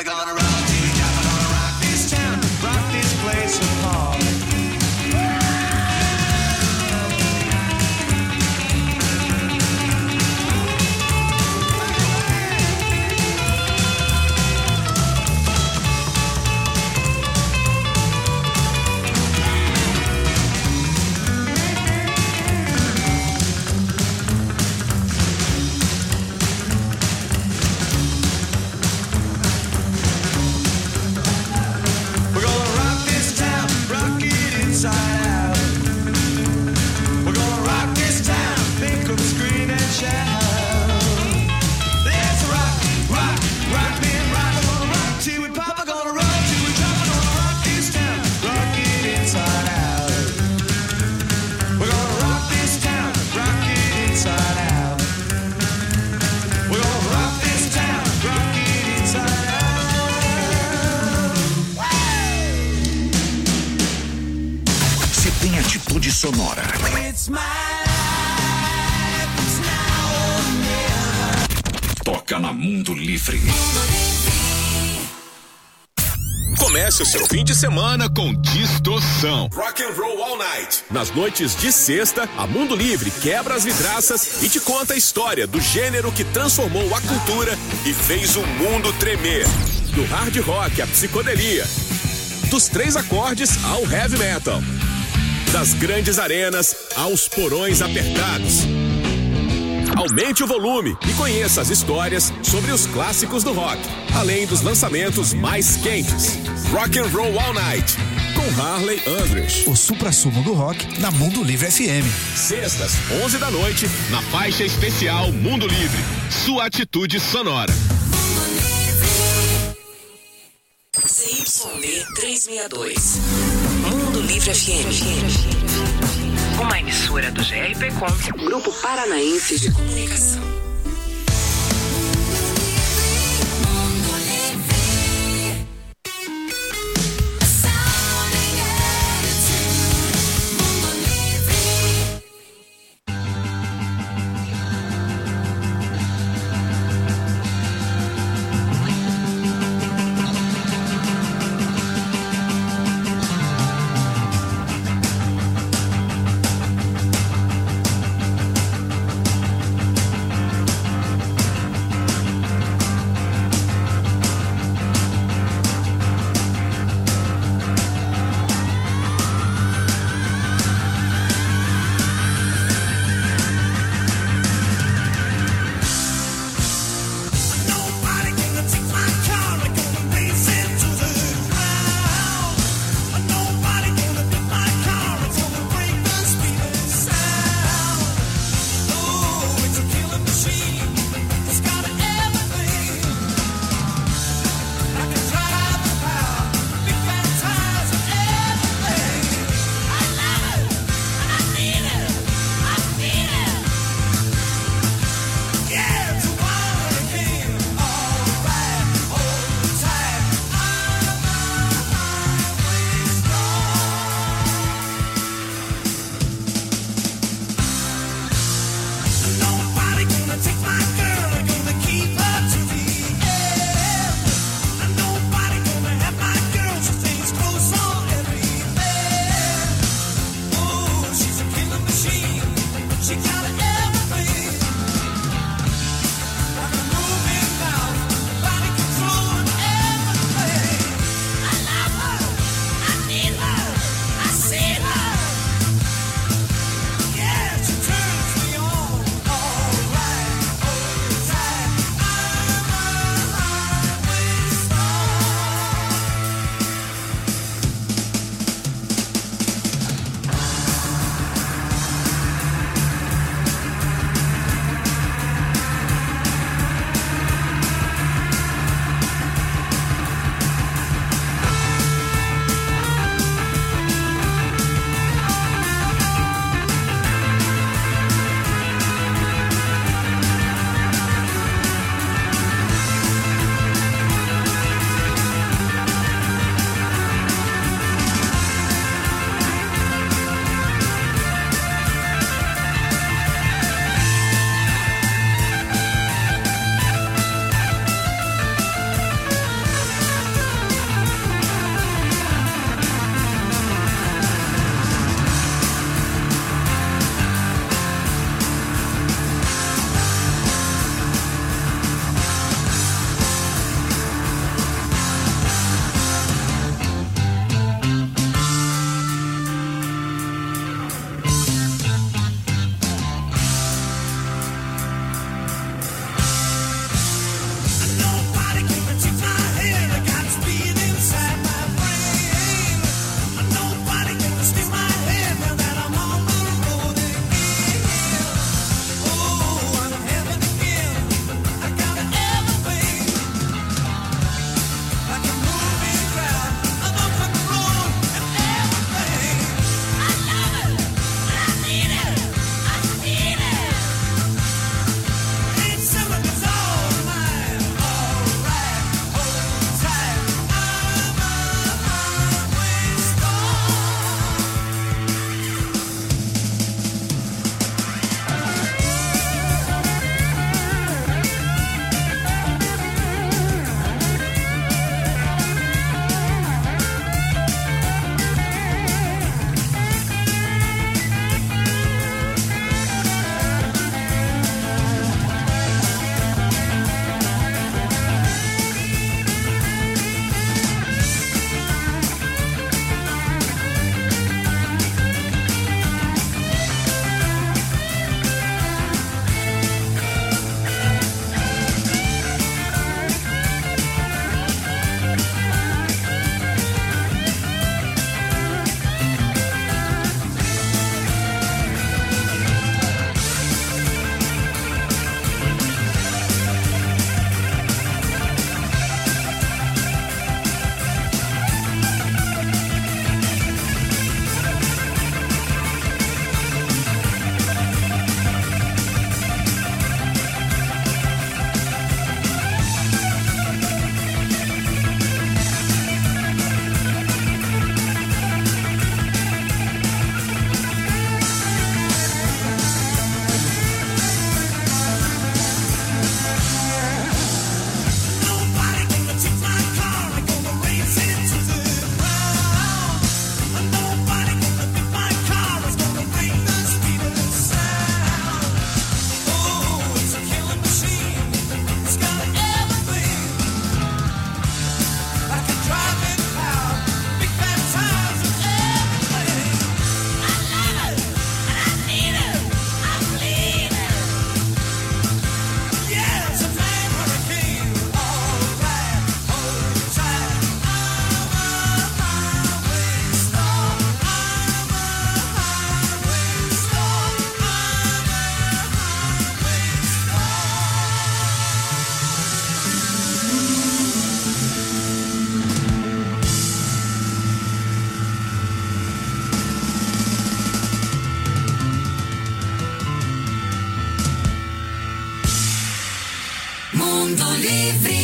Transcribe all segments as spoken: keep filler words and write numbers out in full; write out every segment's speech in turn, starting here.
Papa gonna rock, Jimmy Jaffa gonna rock this town, rock this place apart. Sonora. Toca na Mundo Livre. Comece o seu fim de semana com Distorção. Rock and Roll All Night. Nas noites de sexta, a Mundo Livre quebra as vidraças e te conta a história do gênero que transformou a cultura e fez o mundo tremer. Do hard rock à psicodelia, dos três acordes ao heavy metal, das grandes arenas aos porões apertados. Aumente o volume e conheça as histórias sobre os clássicos do rock, além dos lançamentos mais quentes. Rock and Roll All Night, com Harley Andrews. O suprassumo do rock na Mundo Livre F M. Sextas, onze da noite, na faixa especial Mundo Livre. Sua atitude sonora. C Y D trezentos e sessenta e dois. Mundo Livre F M. Uma emissora do G R P Com, Grupo Paranaense de Comunicação. Mundo Livre.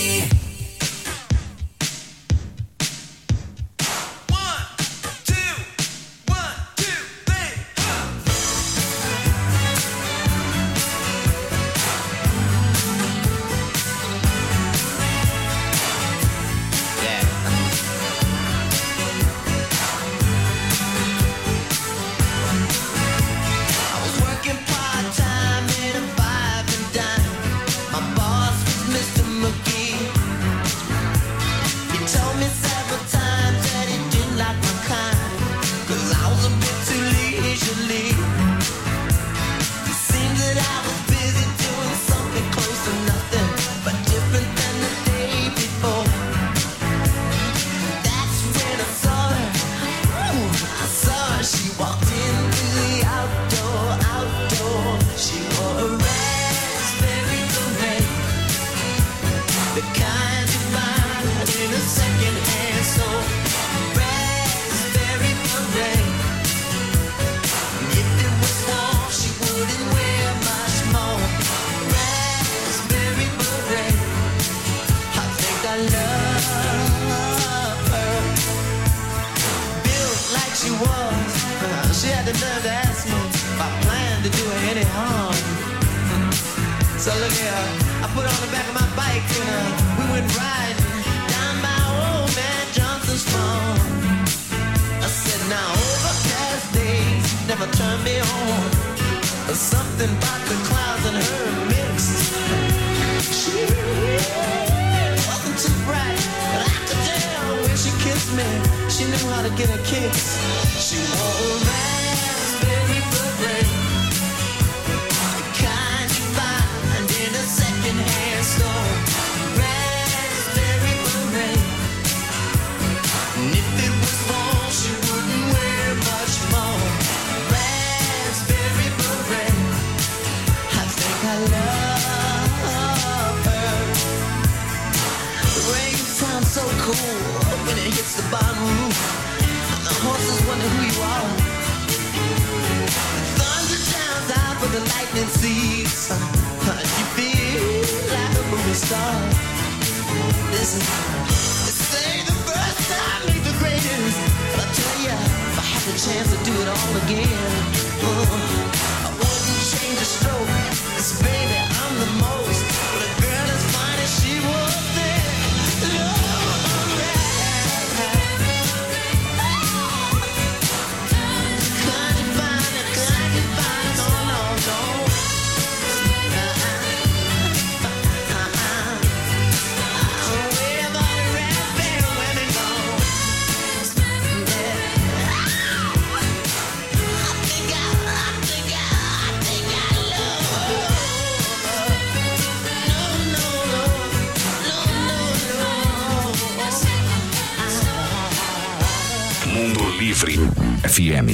F M.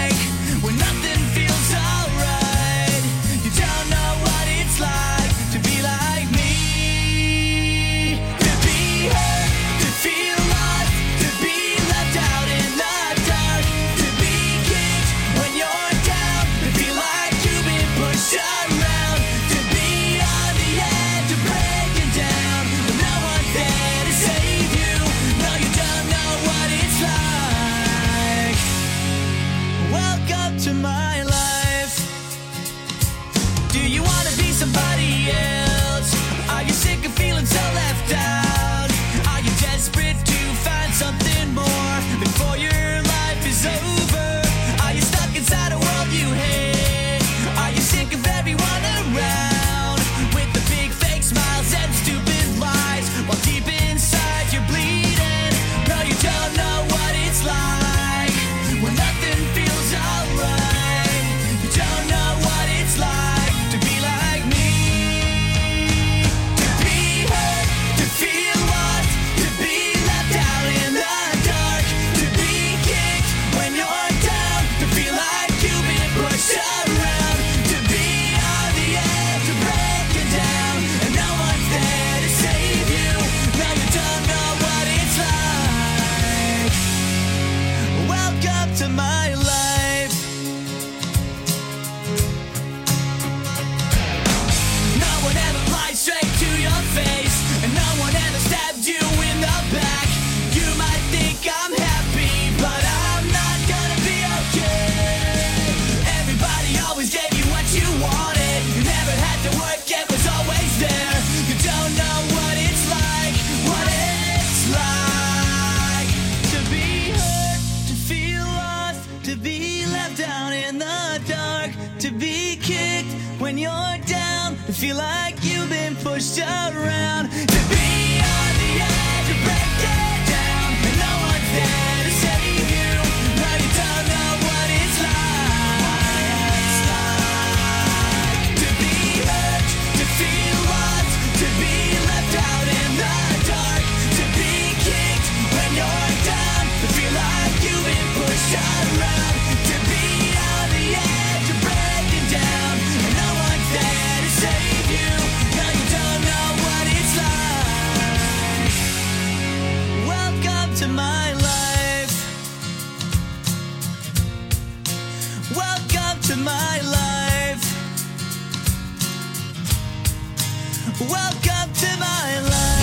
To be to my life. No one ever lied straight to your face, and no one ever stabbed you in the back. You might think I'm happy, but I'm not gonna be okay. Everybody always gave you what you wanted. You never had to work, it was always there. You don't know what it's like, what it's like to be hurt, to feel lost, to be left down in the dark, to be kicked when you're down, to feel like you've been pushed around, to be on the edge of breaking down, and no one's there to save you. No, you don't know what it's like, to be hurt, to feel lost, to be left out in the dark, to be kicked when you're down, to feel like you've been pushed around, to be on the edge of breaking down, and no one's there to save you. No, you don't know what it's like. Welcome to my life. Welcome to my life. Welcome to my life.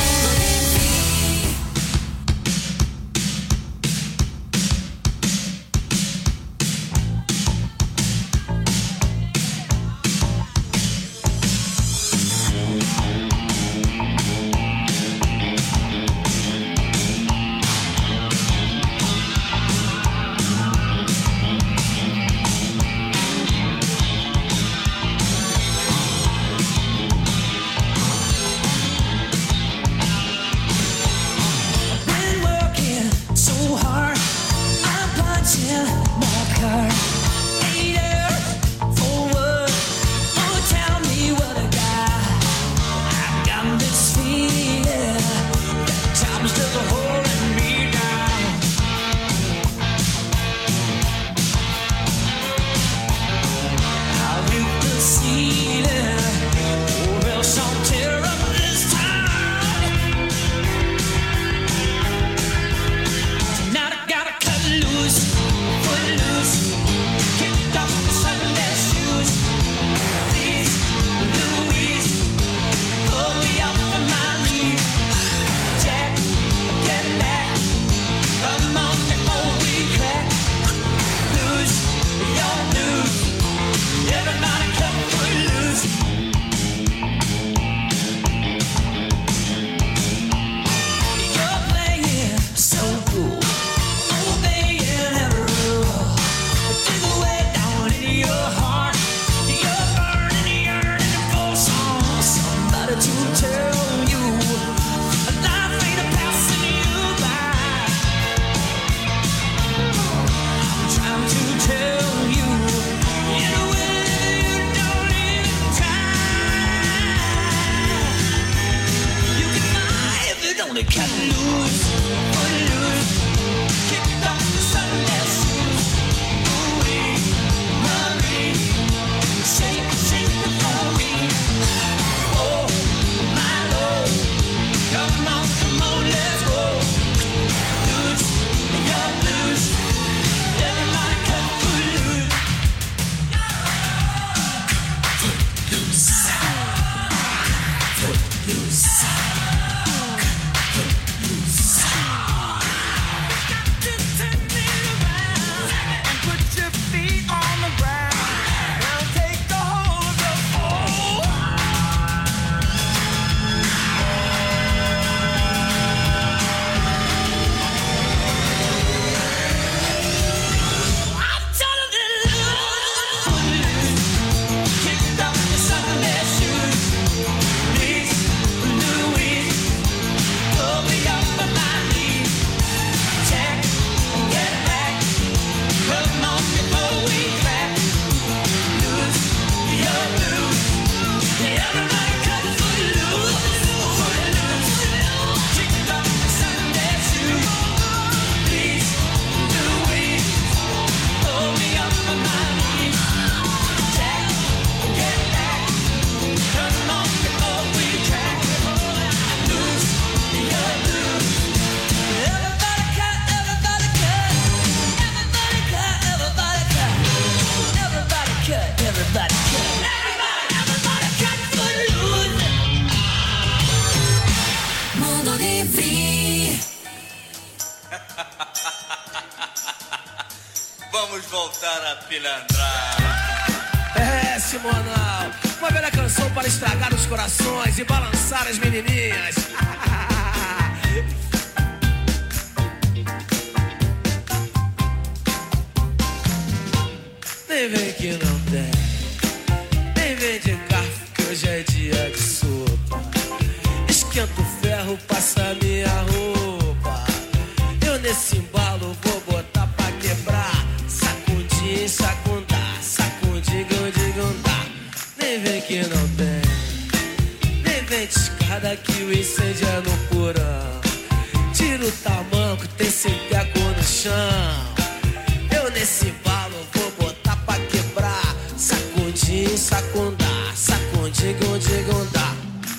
Been working so hard, I'm punching my card. Ain't here for what? Oh, tell me what I got. I got this feeling that time's still holding me down. I'll hit the ceiling, or else I'll tear up this town. Tonight I gotta cut loose, foot loose. Vamos voltar a pilantrar. É, Simonal, uma velha canção para estragar os corações e balançar as menininhas. Nem vem que não tem, nem vem de carro que hoje é dia de sopa. Esquenta o ferro, passa minha roupa. Eu nesse embalo vou botar pra quebrar. Sacudir, sacundar, sacudir, gundar. Nem vem que não tem, nem vem de escada que o incêndio é no porão. Tira o tamanco, tem senteco no chão. Eu nesse embalo vou botar pra quebrar. Sacudir, sacundar, sacudir, gundar, gundar.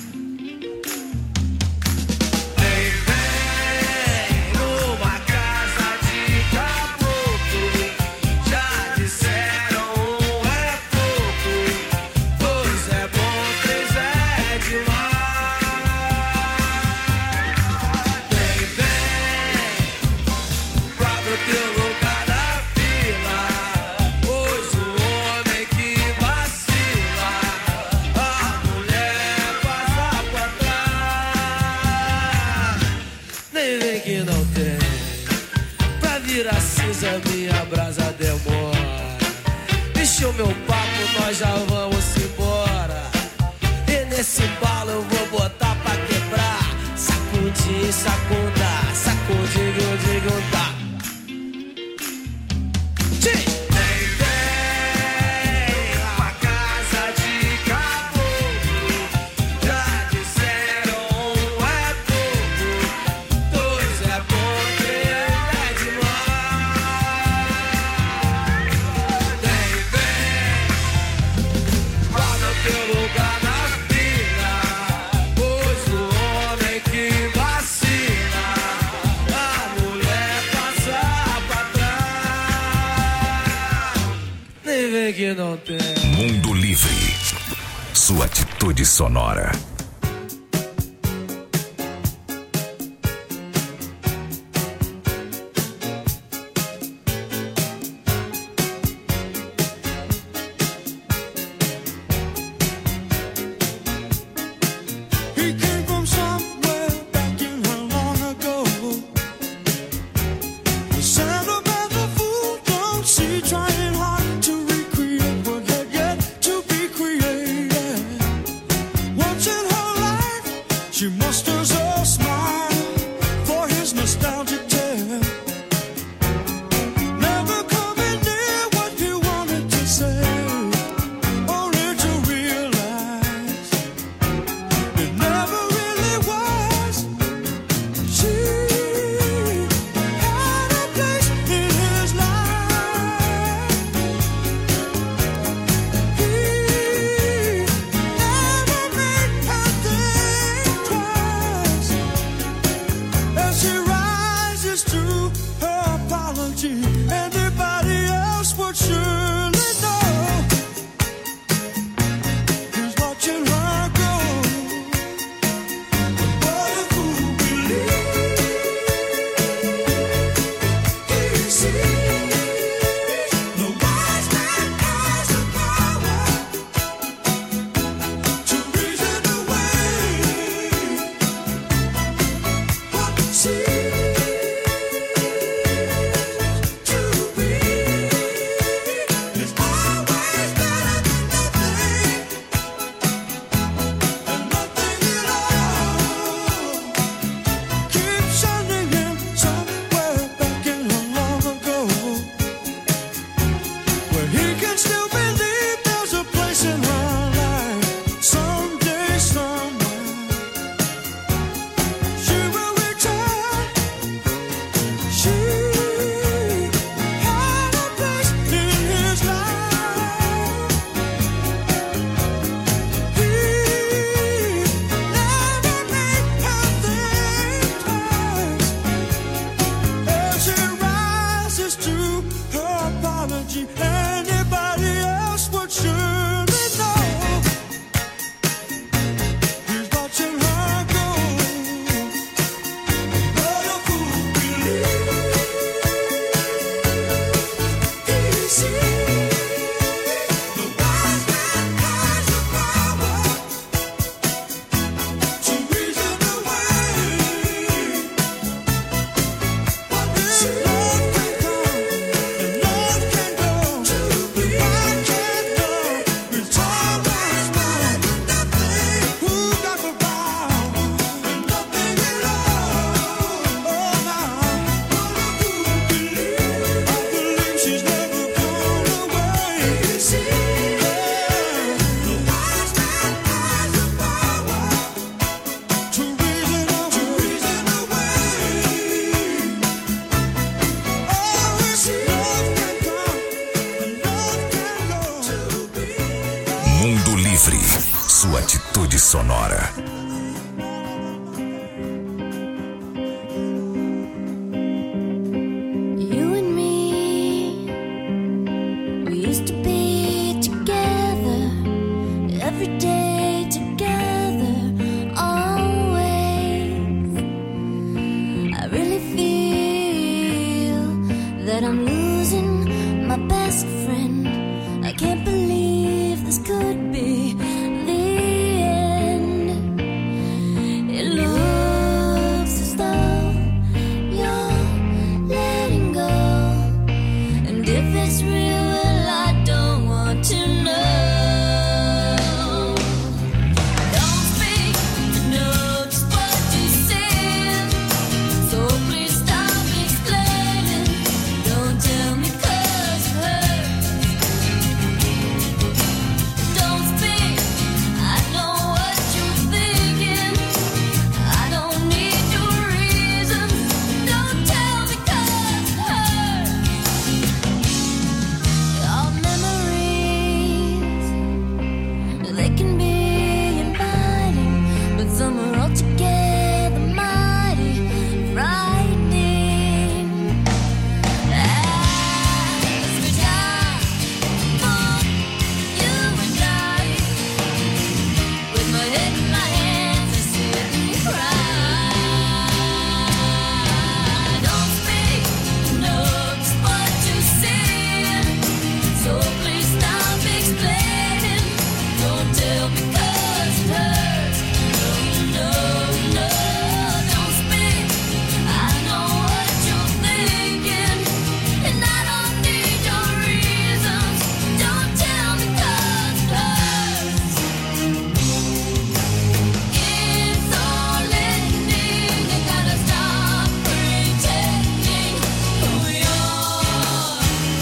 Minha brasa demora. Encheu meu papo, nós já vamos embora. E nesse embalo eu vou botar pra quebrar. Sacudir, sacundar, sacudir, gundar, gundar. Que não tem. Mundo Livre. Sua atitude sonora. sonora. You and me, we used to be together every day, together always. I really feel that I'm losing my best friend. I can't believe this could be the end. It looks as though you're letting go, and if it's real, well, I don't want to know. Don't speak to know just what you said, so please stop explaining. Don't tell me 'cause it hurts. Don't speak, I know what you're thinking. I don't need your reasons. Don't tell me 'cause it hurts. Our memories, they can be inviting, but some are altogether mighty frightening. As we die for you and I, with my head in my hands, I sit and cry. Don't speak, know just what you said, so please stop explaining. Don't tell me 'cause it hurts. No, no, no, don't speak. I know what you're thinking, and I don't need your reasons. Don't tell me 'cause it hurts. It's all ending. You gotta stop pretending who you are.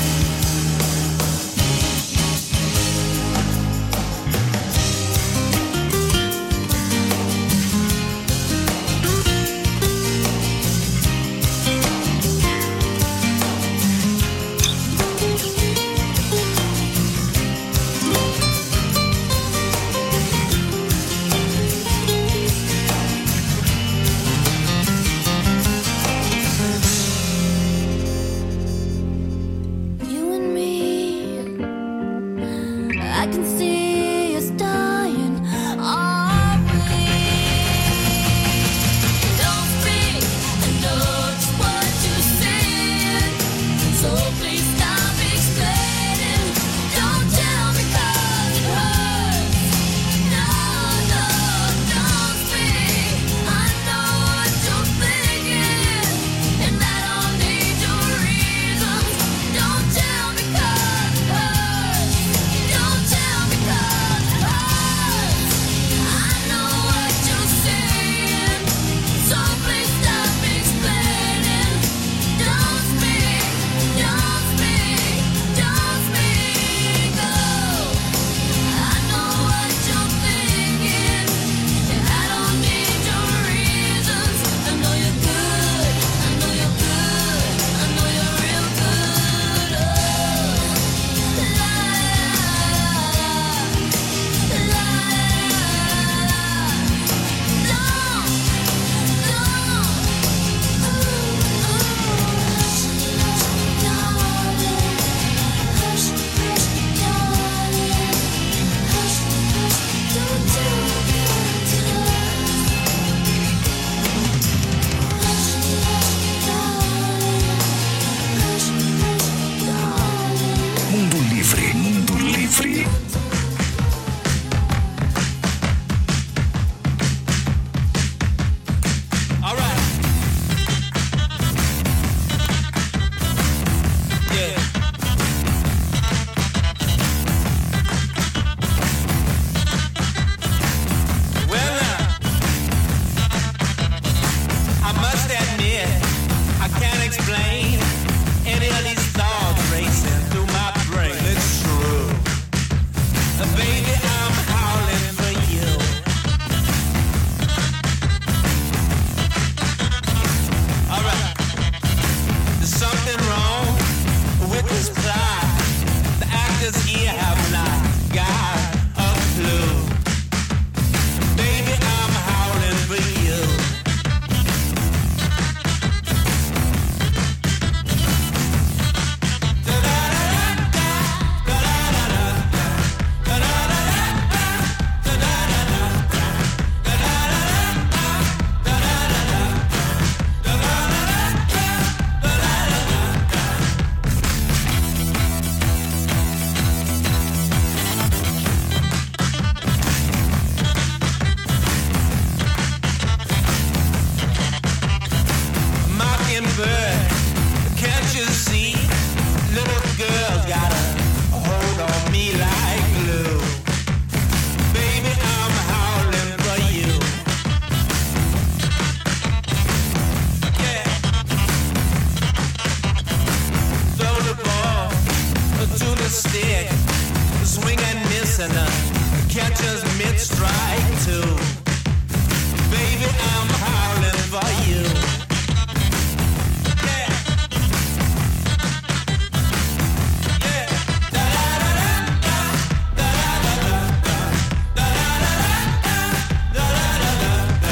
You and me, I can see us dying, are we? Don't speak, I know just what you said, so please stop explaining. Don't tell me 'cause it hurts. No, no, don't speak. I know what you're thinking, and I don't need your reasons. Don't tell me 'cause it hurts. Don't tell me 'cause the stick, swing and miss and uh, catch us mid-strike too. Baby, I'm howling for you. Yeah. Yeah. Da-da-da-da-da, da-da-da-da-da, da-da-da-da-da, da-da-da-da-da,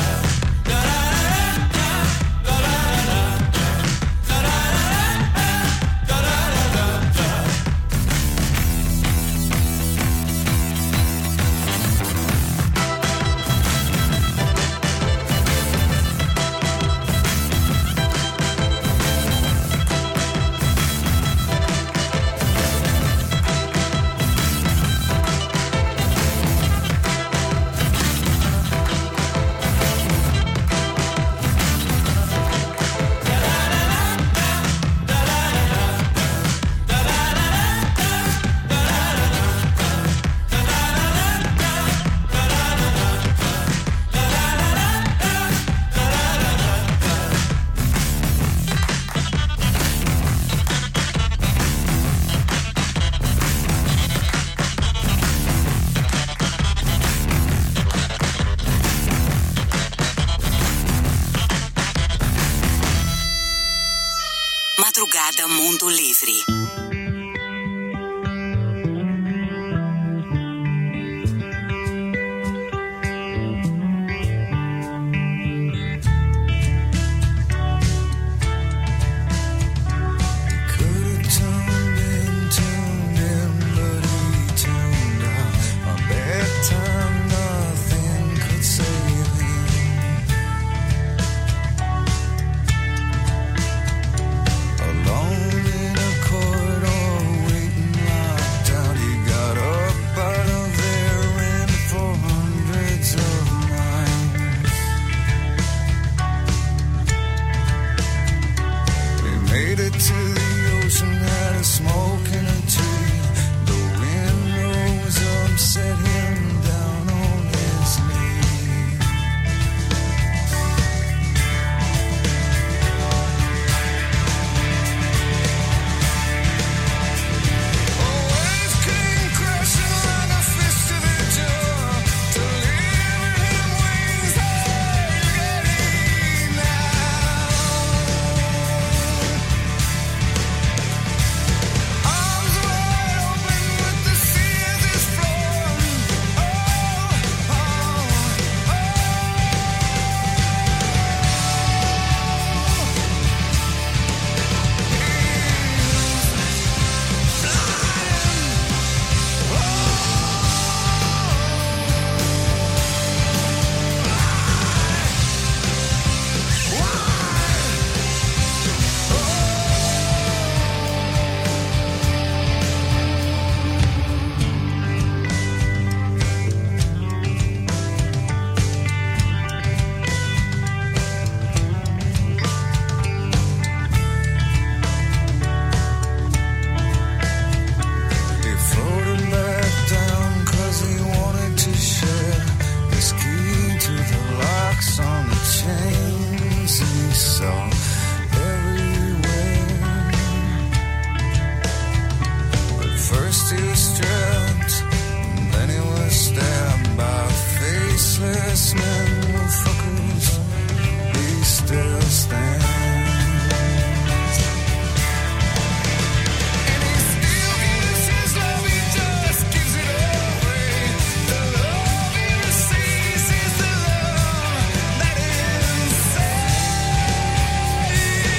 Madrugada Mundo Livre.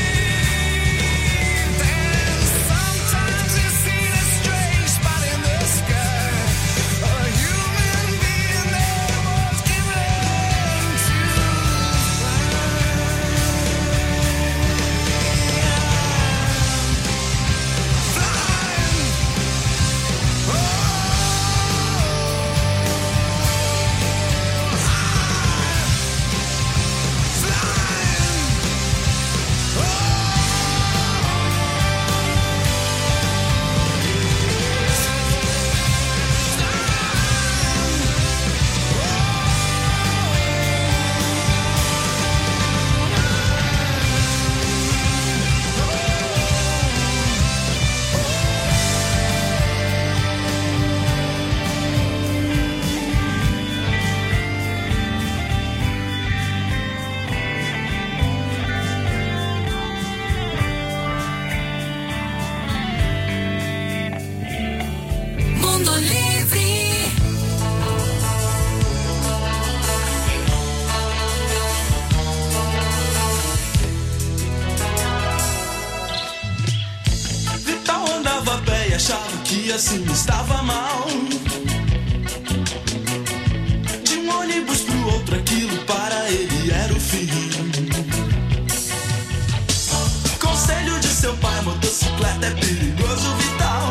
Sometimes it's seen as strange, but in the Mundo Livre. Vital andava a pé e achava que assim estava mal. De um ônibus pro outro, aquilo para ele era o fim. Conselho de seu pai, motocicleta é perigoso, Vital.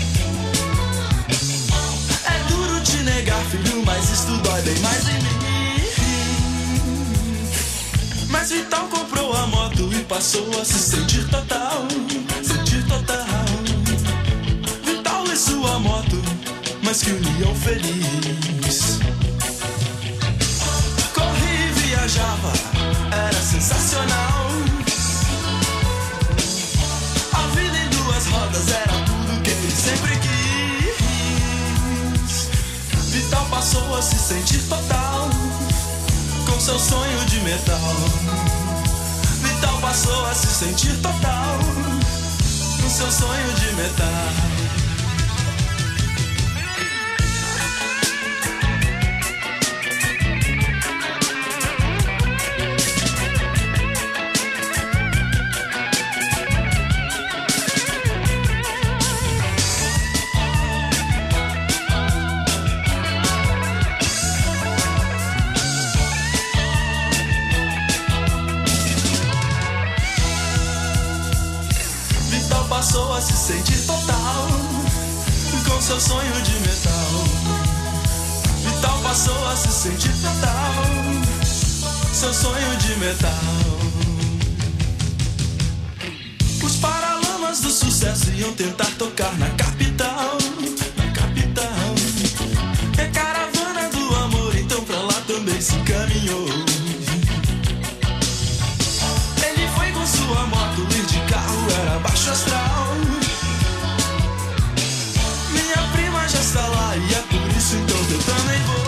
É duro te negar, filho, mas isso dói bem mais em mim. Mas Vital comprou a moto e passou a se sentir total, sentir total. Vital e sua moto, mas que união feliz. Corria e viajava, era sensacional. A vida em duas rodas era tudo que ele sempre quis. Vital passou a se sentir total, com seu sonho de metal. Vital passou a se sentir total, com seu sonho de metal. Passou a se sentir total, com seu sonho de metal. Vital passou a se sentir total, seu sonho de metal. Os paralamas do sucesso iam tentar tocar na capital, na capital. E a caravana do amor então pra lá também se encaminhou. Ele foi com sua moto, ir de carro era baixo astral. Minha prima já está lá e é por isso então que eu também vou.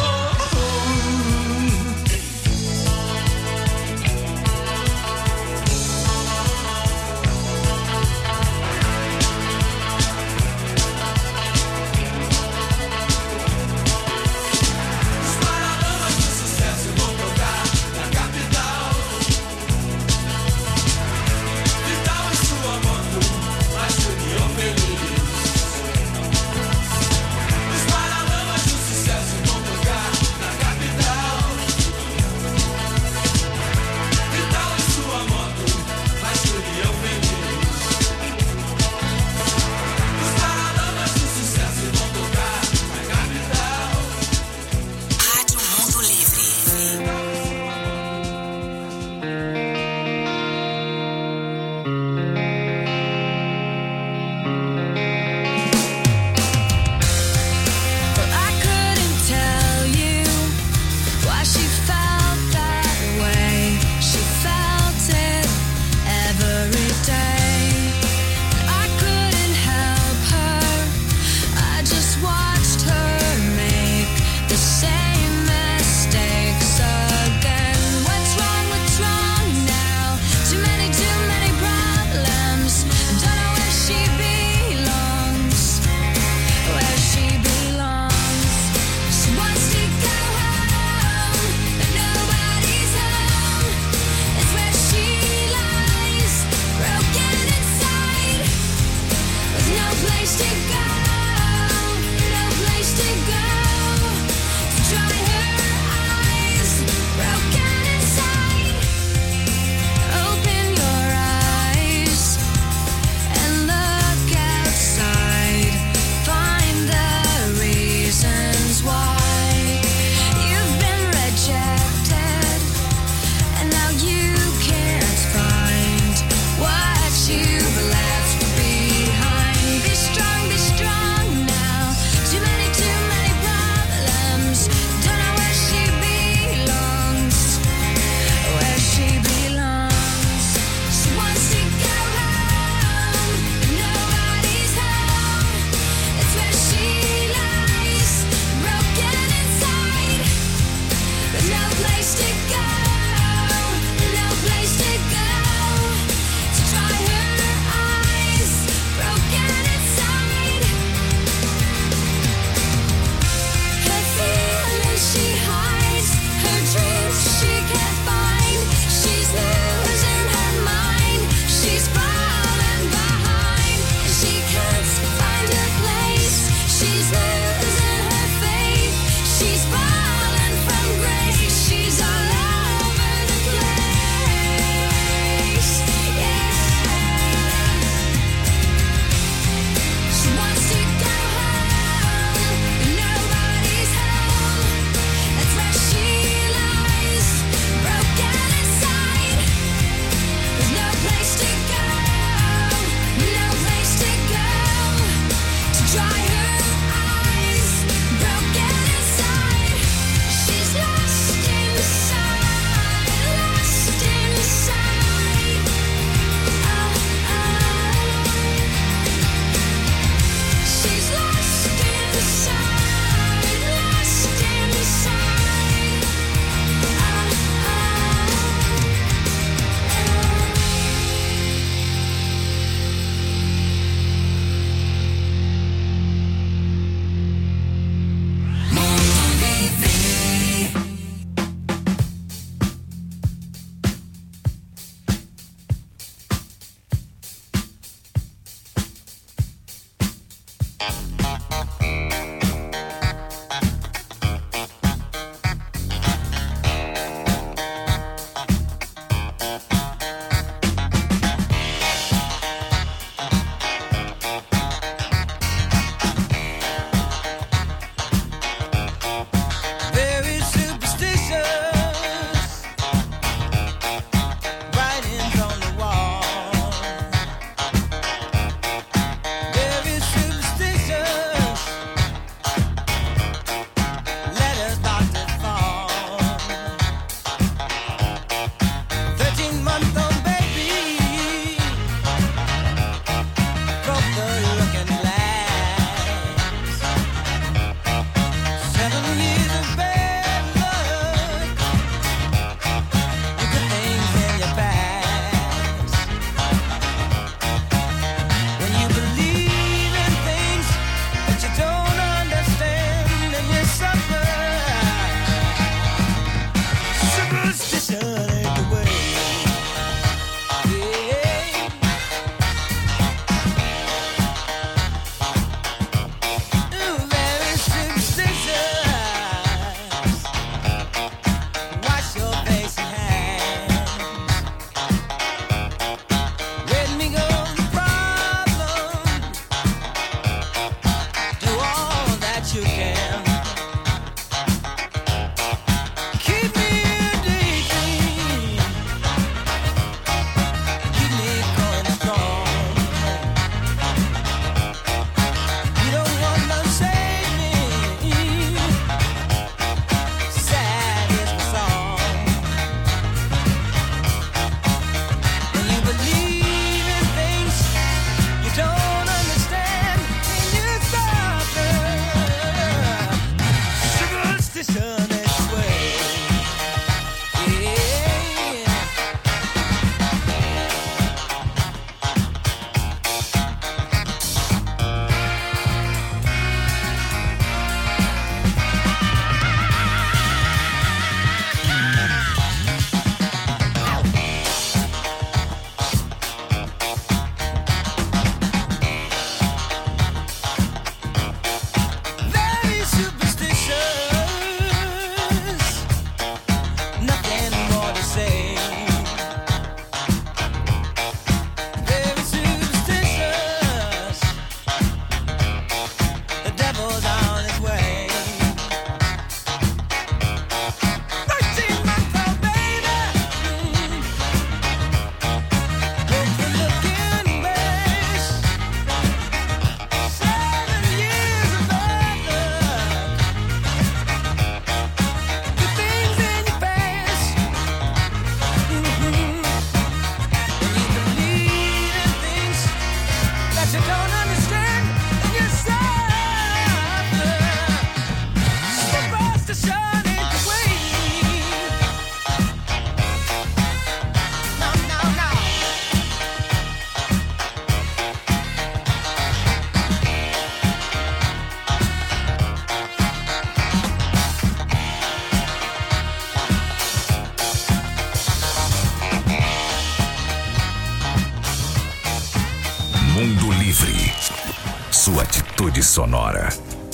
atitude sonora.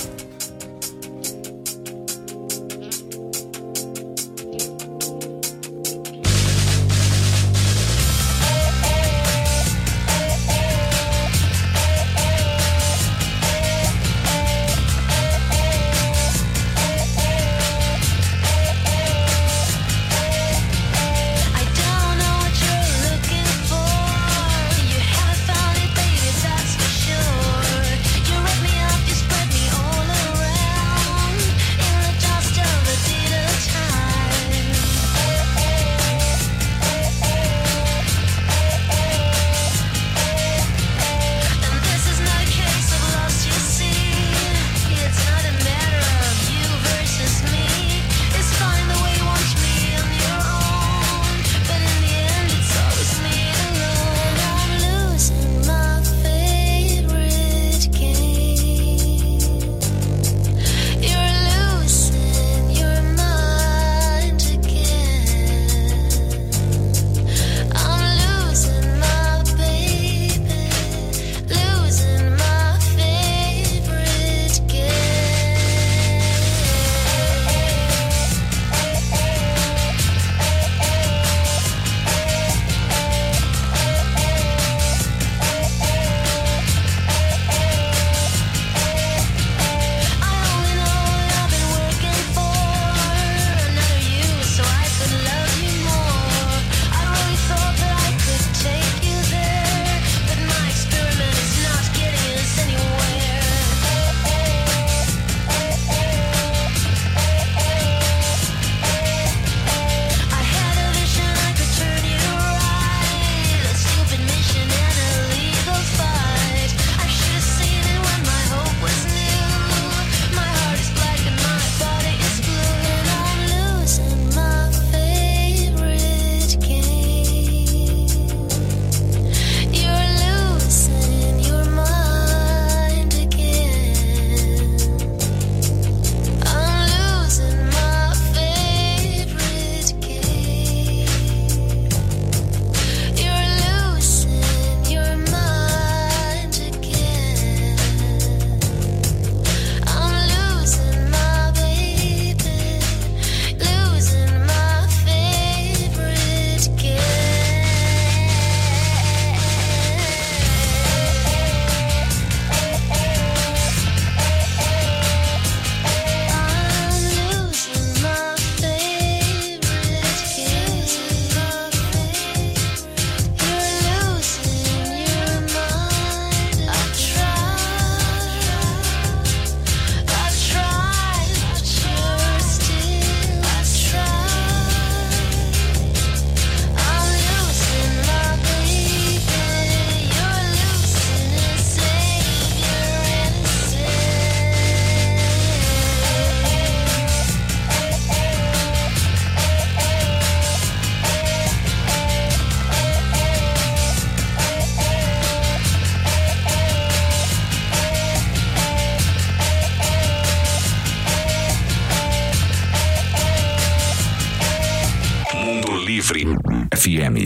Livre F M.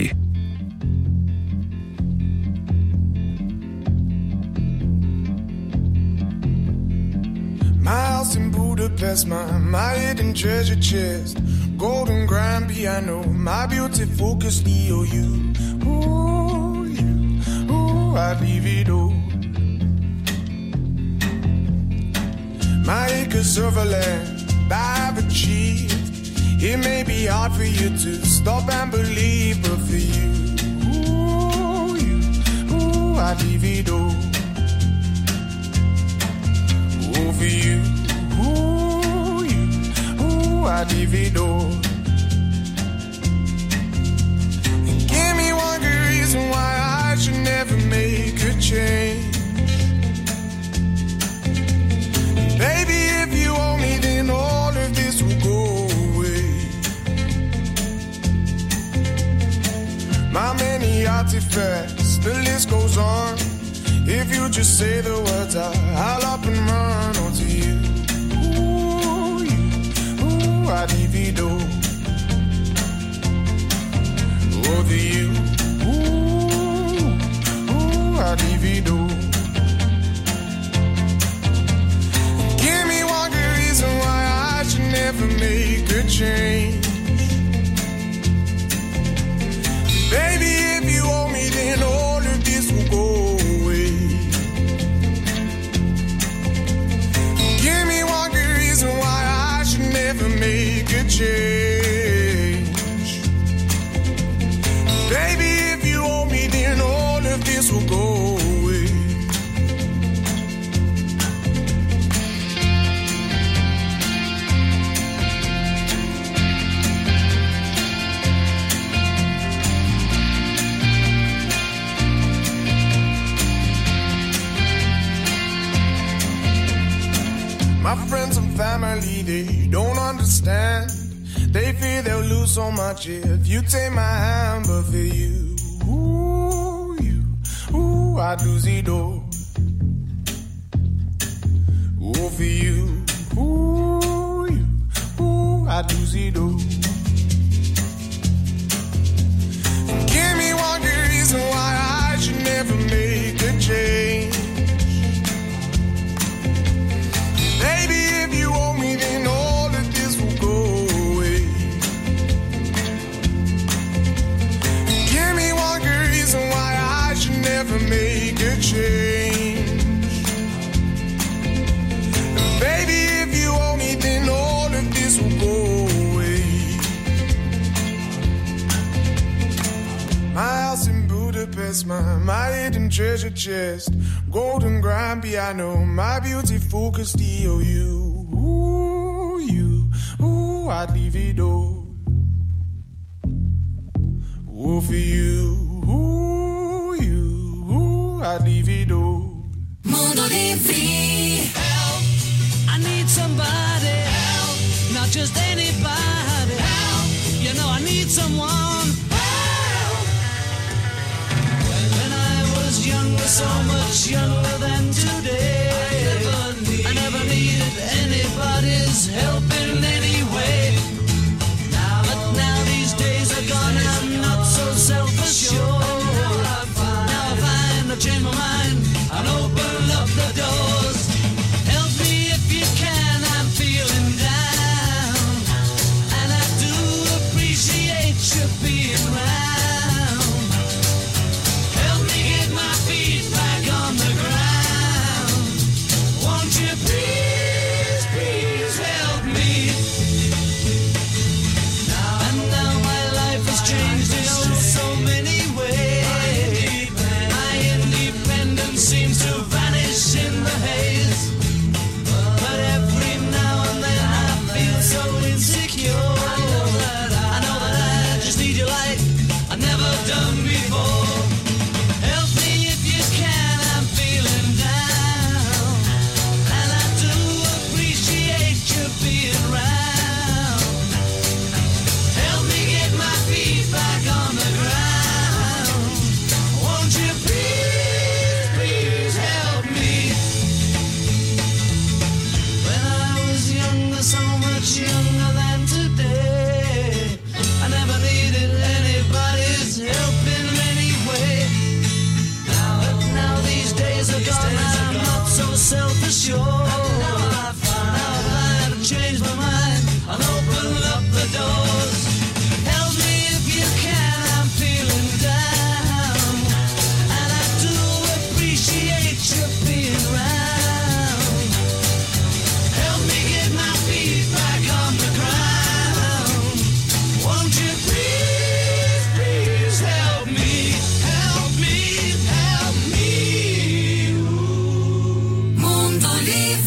My house in Budapest, my, my hidden treasure chest, golden grand piano, my beauty focus E O U. Ooh, you, ooh, I'd leave it all. My acres of land I've achieved. It may be hard for you to stop and believe, but for you, ooh, you, ooh, I'd leave it all. Ooh, for you, ooh, you, ooh, I'd leave it all. And give me one good reason why I should never make a change. Baby, if you owe me, then all of this will go away. My many artifacts, the list goes on. If you just say the words, I, I'll up and run onto you. Ooh, you, ooh, I divido. Over you, ooh, ooh, I divido. never make a change. Baby, if you owe me, then all of this will go away. Give me one good reason why I should never make a change. Baby, if you owe me, then all of this will go away. My friends and family, they don't understand. They fear they'll lose so much if you take my hand. But for you, ooh, you, ooh, I'd lose it all. Ooh, for you, ooh, you, ooh, I'd lose it all. Give me one good reason why I should never make a change. Baby, if you owe me, then all of this will go away. Give me one good reason why I should never make a change. Baby, if you owe me, then all of this will go away. My house in Budapest, my, my hidden treasure chest, golden grand piano, my beautiful Castillo. You, ooh, you, ooh, I'd leave it all. Ooh, for you, ooh, you, ooh, I'd leave it all. Mundo Livre. Help, I need somebody. Help, not just anybody. Help, you know I need someone. Help. When I was younger, so much younger than today, I never, need, I never needed anybody's help in any way. Now, but now these days are gone, I'm not so self-assured. Now I find I've changed my mind and open up the doors. Help me if you can, I'm feeling down, and I do appreciate you being round. Help me get my feet back on the ground. Won't you please, please help me? Now and now my life has changed in oh so many ways. My independence seems to vanish in the haze. But every now and then I feel so insecure. I know that I, I know that I just need you like I've never done before. Help me if you can, I'm feeling down, and I do appreciate you being round. Help me get my feet back on the ground. Won't you please, please help me? When I was younger, so much younger than today, I never needed anybody's help in any way. Now, but now these days are gone, I'm not so self-assured. Now I find I've changed my mind and opened up the doors. Help me if you can, I'm feeling down, and I do appreciate you being round. Help me get my feet back on the ground. Won't you please, please help me? Help me, help me. Mundo Livre.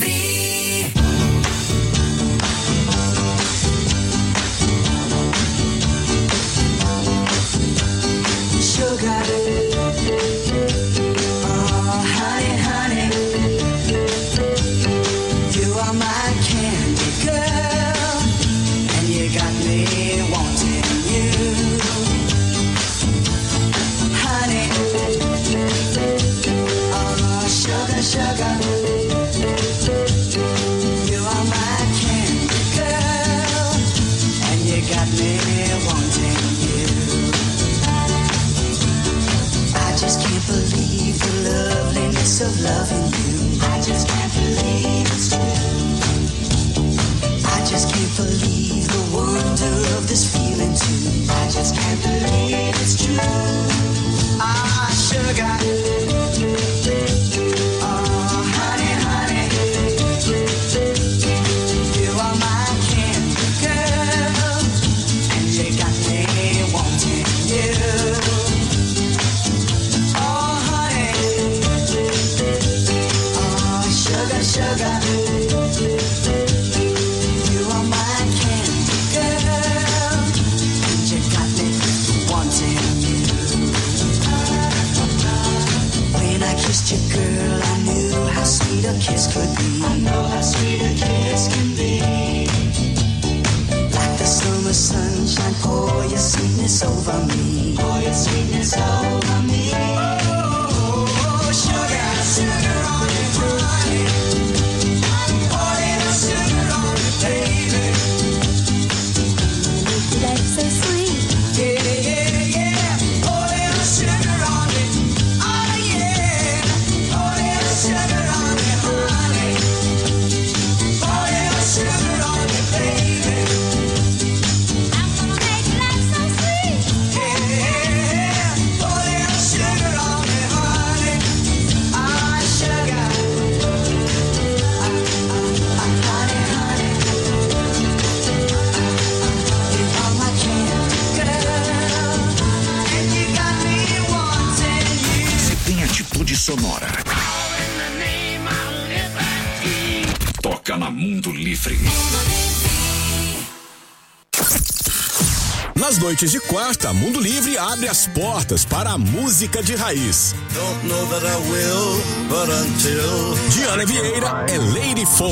sugar. You are my candy girl. You got me wanting you. When I kissed you, girl, I knew how sweet a kiss could be. I know how sweet a kiss can be. Like the summer sunshine, pour your sweetness over me. Pour your sweetness over me. Oh, sugar, sugar on me, honey. Pour little sugar on me, baby. Life's so sweet. Yeah, yeah, yeah. Pour little sugar on me. Oh, yeah. Pour little sugar on me, honey. Pour little sugar on me, baby. I'm gonna make life so sweet. Yeah, pour little sugar on me, honey. Ah, sugar. Ah, ah, ah, honey, honey. You are my candy girl, and you got me wanting you. Se tem atitude sonora, toca na Mundo Livre. Nas noites de quarta, Mundo Livre abre as portas para a música de raiz. Don't know that I will, but until Diana Vieira é Lady Folk.